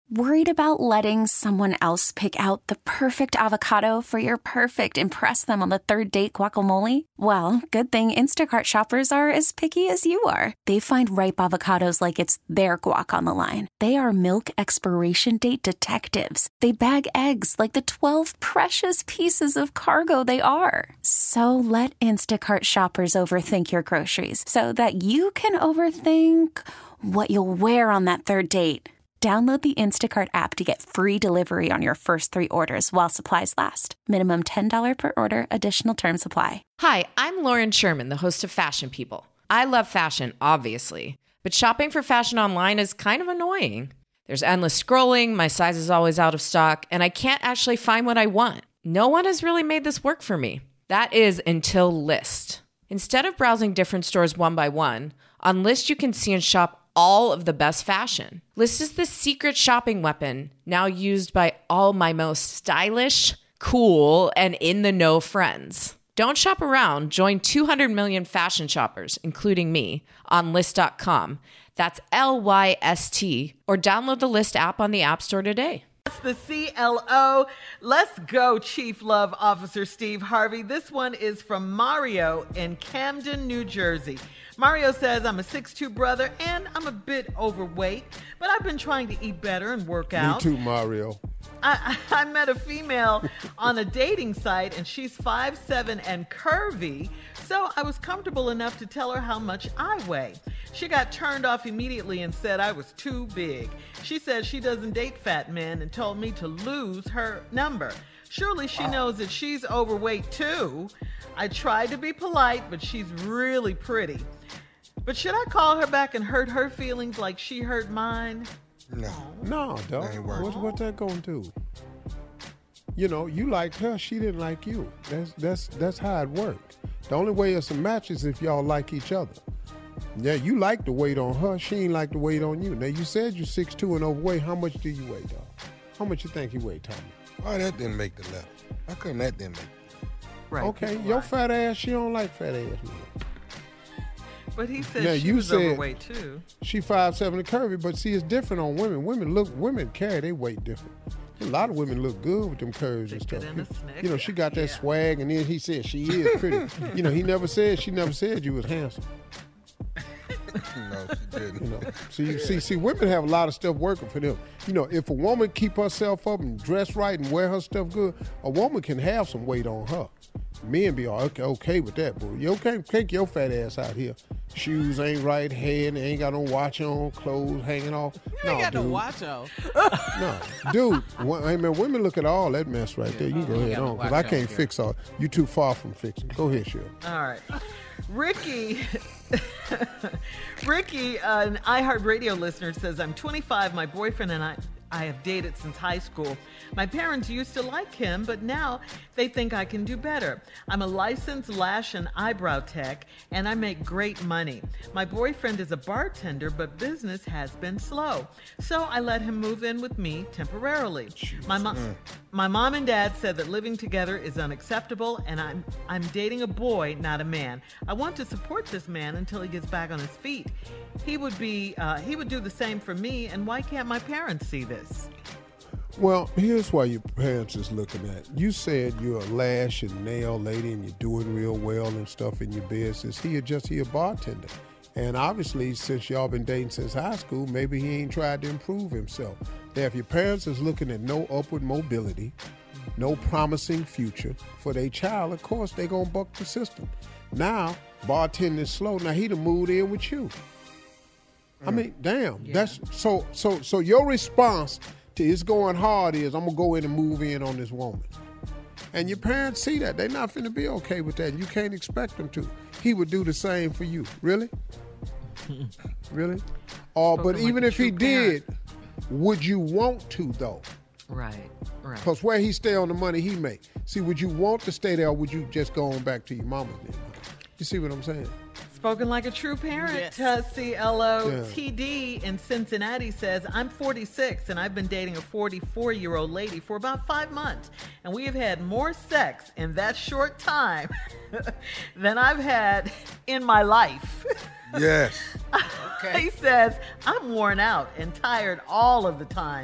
Worried about letting someone else pick out the perfect avocado for your perfect impress them on the third date guacamole? Well, good thing Instacart shoppers are as picky as you are. They find ripe avocados like it's their guac on the line. They are milk expiration date detectives. They bag eggs like the 12 precious pieces of cargo they are. So let Instacart shoppers overthink your groceries so that you can overthink what you'll wear on that third date. Download the Instacart app to get free delivery on your first 3 orders while supplies last. Minimum $10 per order. Additional terms apply. Hi, I'm Lauren Sherman, the host of Fashion People. I love fashion, obviously, but shopping for fashion online is kind of annoying. There's endless scrolling, my size is always out of stock, and I can't actually find what I want. No one has really made this work for me. That is until Lyst. Instead of browsing different stores one by one, on Lyst you can see and shop all of the best fashion. Lyst is the secret shopping weapon now used by all my most stylish, cool, and in-the-know friends. Don't shop around. Join 200 million fashion shoppers, including me, on Lyst.com. That's Lyst, or download the Lyst app on the App Store today. That's the CLO. Let's go, Chief Love Officer Steve Harvey. This one is from Mario in Camden, New Jersey. Mario says, I'm a 6'2" brother and I'm a bit overweight, but I've been trying to eat better and work out. Me too, Mario. I met a female on a dating site and she's 5'7" and curvy, so I was comfortable enough to tell her how much I weigh. She got turned off immediately and said I was too big. She said she doesn't date fat men and told me to lose her number. Surely she knows that she's overweight too. I tried to be polite, but she's really pretty. But should I call her back and hurt her feelings like she hurt mine? No, dog. What's that going to do? You know, you liked her, she didn't like you. That's how it worked. The only way it's a match is if y'all like each other. Yeah, you like the weight on her, she ain't like the weight on you. Now, you said you're 6'2" and overweight. How much do you weigh, dog? How much you think you weigh, Tommy? Oh, that didn't make the level. How come that didn't make the level? Right. Okay, your fat ass, she don't like fat ass man. But he said now, she was overweight too. She 5'7" and curvy, but see, it's different on women. Women carry their weight different. A lot of women look good with them curves and stuff. You know, she got that swag, and then he said she is pretty. You know, she never said you was handsome. No, she didn't. You know, see, women have a lot of stuff working for them. You know, if a woman keep herself up and dress right and wear her stuff good, a woman can have some weight on her. Men be okay with that, boo. You can't take your fat ass out here. Shoes ain't right, head ain't got no watch on, clothes hanging off. You ain't got no watch on. No, dude. I mean, women look at all that mess right there. You can go ahead on, because I can't fix all. You too far from fixing. Go ahead, Shirley. All right. Ricky, an iHeartRadio listener, says, I'm 25. My boyfriend and I have dated since high school. My parents used to like him, but now they think I can do better. I'm a licensed lash and eyebrow tech, and I make great money. My boyfriend is a bartender, but business has been slow. So I let him move in with me temporarily. My mom and dad said that living together is unacceptable, and I'm dating a boy, not a man. I want to support this man until he gets back on his feet. He would do the same for me, and why can't my parents see this? Well, here's why your parents is looking at. You said you're a lash and nail lady and you're doing real well and stuff in your business. He a bartender. And obviously, since y'all been dating since high school, maybe he ain't tried to improve himself. Now, if your parents is looking at no upward mobility, no promising future for their child, of course, they going to buck the system. Now, bartending is slow. Now, he done moved in with you. I mean, damn. Yeah. That's so your response to it's going hard is, I'm going to go in and move in on this woman. And your parents see that. They're not finna be okay with that. You can't expect them to. He would do the same for you. Really? Really? But even if he did, would you want to, though? Right. Because where he stay on the money he make. See, would you want to stay there, or would you just go on back to your mama's then? You see what I'm saying? Spoken like a true parent. Yes. CLOTD in Cincinnati says, I'm 46 and I've been dating a 44-year-old lady for about 5 months. And we have had more sex in that short time than I've had in my life. Yes. Okay. He says, I'm worn out and tired all of the time.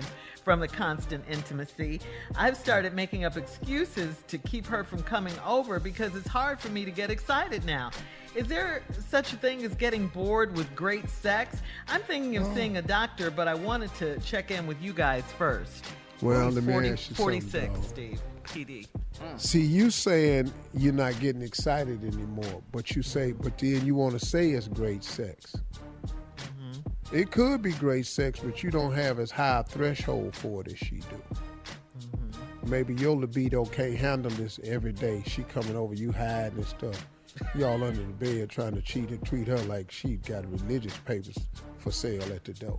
from the constant intimacy. I've started making up excuses to keep her from coming over because it's hard for me to get excited now. Is there such a thing as getting bored with great sex? I'm thinking of seeing a doctor, but I wanted to check in with you guys first. Well, let me ask you 46, something, dog. Steve. PD. See, you saying you're not getting excited anymore, but then you want to say it's great sex. Mm-hmm. It could be great sex, but you don't have as high a threshold for it as she do. Mm-hmm. Maybe your libido can't handle this every day. She coming over, you hiding and stuff. Y'all under the bed trying to cheat and treat her like she got religious papers for sale at the door.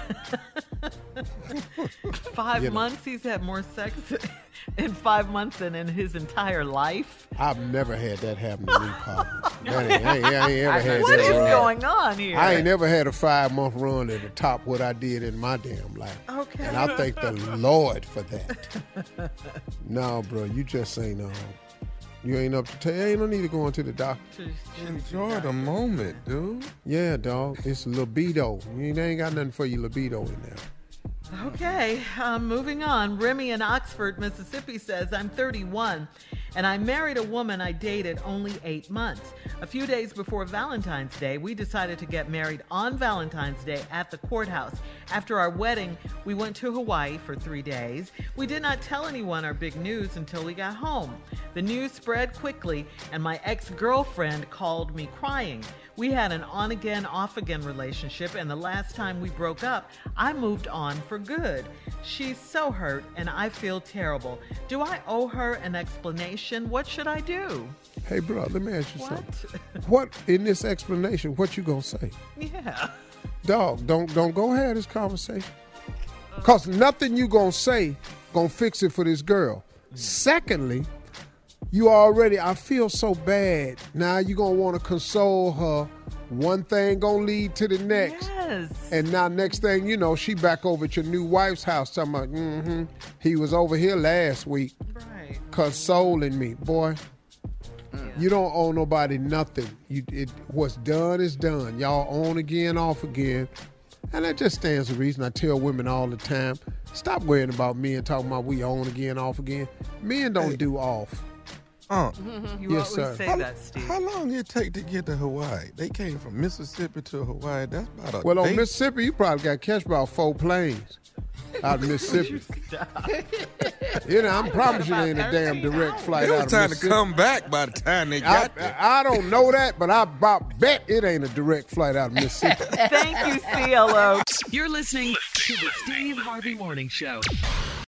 5 months, he's had more sex in 5 months than in his entire life. I've never had that happen to me, partner. I ain't ever had What that is run. going on here? I ain't never had a 5-month run at the top what I did in my damn life. Okay. And I thank the Lord for that. No, bro, you just ain't you ain't up to ain't no need to go into the doctor. Enjoy the moment, dude. Yeah, dog. It's libido. You ain't got nothing for your libido in there. Okay, moving on. Remy in Oxford, Mississippi says, I'm 31 and I married a woman I dated only 8 months. A few days before Valentine's Day, we decided to get married on Valentine's Day at the courthouse. After our wedding, we went to Hawaii for 3 days. We did not tell anyone our big news until we got home. The news spread quickly, and my ex-girlfriend called me crying. We had an on-again, off-again relationship, and the last time we broke up, I moved on for good. She's so hurt, and I feel terrible. Do I owe her an explanation? What should I do? Hey, bro, let me ask you something. What, in this explanation, what you gonna say? Yeah. Dog, don't go have this conversation. Because nothing you gonna say gonna fix it for this girl. Secondly, I feel so bad. Now you gonna want to console her. One thing gonna lead to the next. Yes. And now next thing you know, she back over at your new wife's house talking about, he was over here last week. Right. Consoling me. Boy, you don't owe nobody nothing. What's done is done. Y'all on again, off again. And that just stands to reason. I tell women all the time, stop worrying about men talking about we on again, off again. Men don't do off. You Yes, always sir. say that, Steve. How long did it take to get to Hawaii? They came from Mississippi to Hawaii. That's about a Well, on day. Mississippi, you probably got catch about 4 planes out of Mississippi. I promise you there ain't a damn direct flight It out was of time to Mississippi. come back by the time they got there. I don't know that, but I about bet it ain't a direct flight out of Mississippi. Thank you, CLO. You're listening to the Steve Harvey Morning Show.